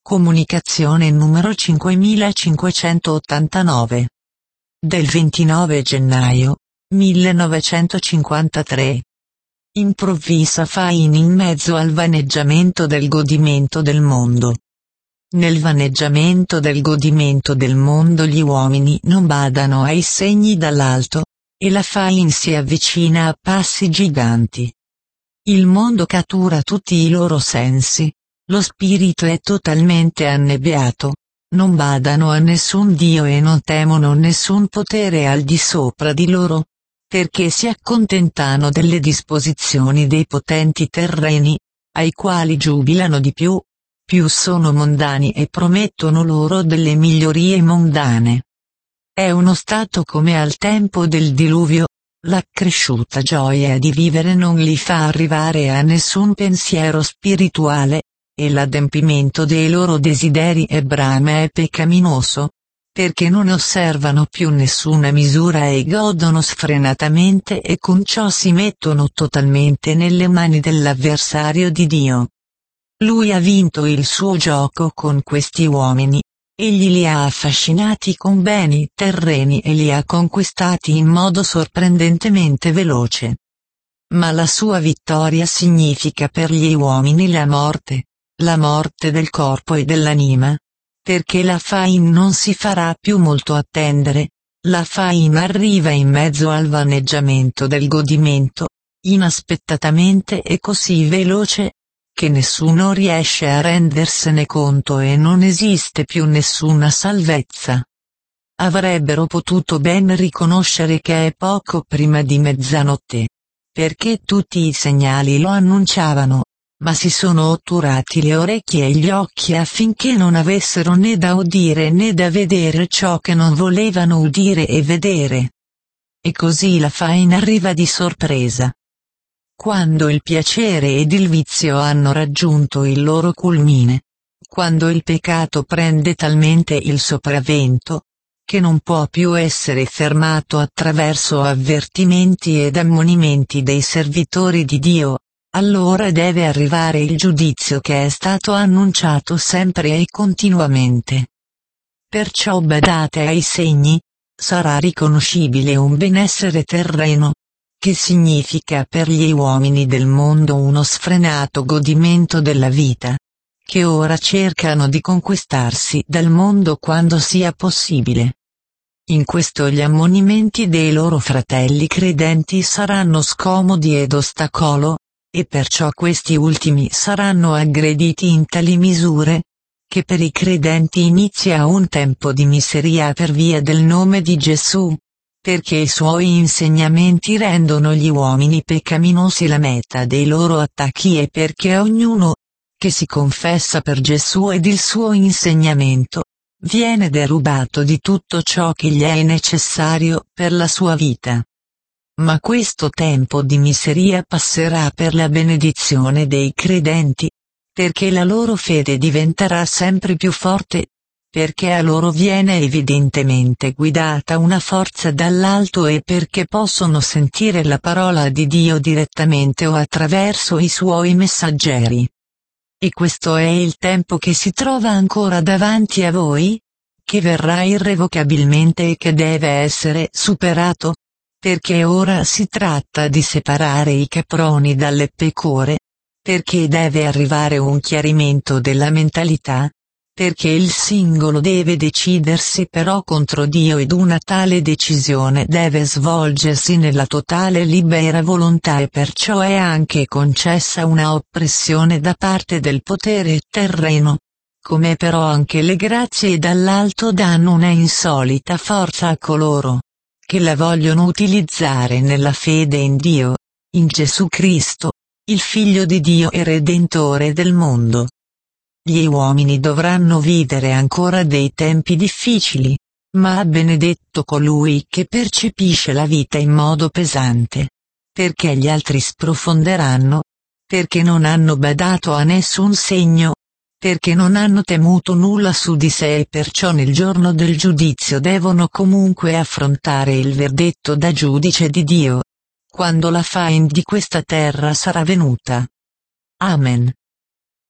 Comunicazione numero 5589. Del 29 gennaio 1953. Improvvisa fine in mezzo al vaneggiamento del godimento del mondo. Nel vaneggiamento del godimento del mondo gli uomini non badano ai segni dall'alto, e la fine si avvicina a passi giganti. Il mondo cattura tutti i loro sensi, lo spirito è totalmente annebbiato, non badano a nessun Dio e non temono nessun potere al di sopra di loro, perché si accontentano delle disposizioni dei potenti terreni, ai quali giubilano di più sono mondani e promettono loro delle migliorie mondane. È uno stato come al tempo del diluvio, l'accresciuta gioia di vivere non li fa arrivare a nessun pensiero spirituale, e l'adempimento dei loro desideri e brame è peccaminoso, perché non osservano più nessuna misura e godono sfrenatamente e con ciò si mettono totalmente nelle mani dell'avversario di Dio. Lui ha vinto il suo gioco con questi uomini, egli li ha affascinati con beni terreni e li ha conquistati in modo sorprendentemente veloce. Ma la sua vittoria significa per gli uomini la morte del corpo e dell'anima, perché la fine non si farà più molto attendere, la fine arriva in mezzo al vaneggiamento del godimento, inaspettatamente e così veloce, che nessuno riesce a rendersene conto e non esiste più nessuna salvezza. Avrebbero potuto ben riconoscere che è poco prima di mezzanotte, perché tutti i segnali lo annunciavano, ma si sono otturati le orecchie e gli occhi affinché non avessero né da udire né da vedere ciò che non volevano udire e vedere. E così la fine arriva di sorpresa. Quando il piacere ed il vizio hanno raggiunto il loro culmine, quando il peccato prende talmente il sopravvento, che non può più essere fermato attraverso avvertimenti ed ammonimenti dei servitori di Dio, allora deve arrivare il giudizio che è stato annunciato sempre e continuamente. Perciò badate ai segni, sarà riconoscibile un benessere terreno, che significa per gli uomini del mondo uno sfrenato godimento della vita, che ora cercano di conquistarsi dal mondo quando sia possibile. In questo gli ammonimenti dei loro fratelli credenti saranno scomodi ed ostacolo, e perciò questi ultimi saranno aggrediti in tali misure, che per i credenti inizia un tempo di miseria per via del nome di Gesù, perché i suoi insegnamenti rendono gli uomini peccaminosi la meta dei loro attacchi e perché ognuno, che si confessa per Gesù ed il suo insegnamento, viene derubato di tutto ciò che gli è necessario per la sua vita. Ma questo tempo di miseria passerà per la benedizione dei credenti, perché la loro fede diventerà sempre più forte, perché a loro viene evidentemente guidata una forza dall'alto e perché possono sentire la parola di Dio direttamente o attraverso i suoi messaggeri. E questo è il tempo che si trova ancora davanti a voi, che verrà irrevocabilmente e che deve essere superato, perché ora si tratta di separare i caproni dalle pecore, perché deve arrivare un chiarimento della mentalità, perché il singolo deve decidersi però contro Dio ed una tale decisione deve svolgersi nella totale libera volontà e perciò è anche concessa una oppressione da parte del potere terreno, come però anche le grazie dall'alto danno una insolita forza a coloro che la vogliono utilizzare nella fede in Dio, in Gesù Cristo, il Figlio di Dio e Redentore del mondo. Gli uomini dovranno vivere ancora dei tempi difficili, ma benedetto colui che percepisce la vita in modo pesante, perché gli altri sprofonderanno, perché non hanno badato a nessun segno, perché non hanno temuto nulla su di sé e perciò nel giorno del giudizio devono comunque affrontare il verdetto da giudice di Dio, quando la fine di questa terra sarà venuta. Amen.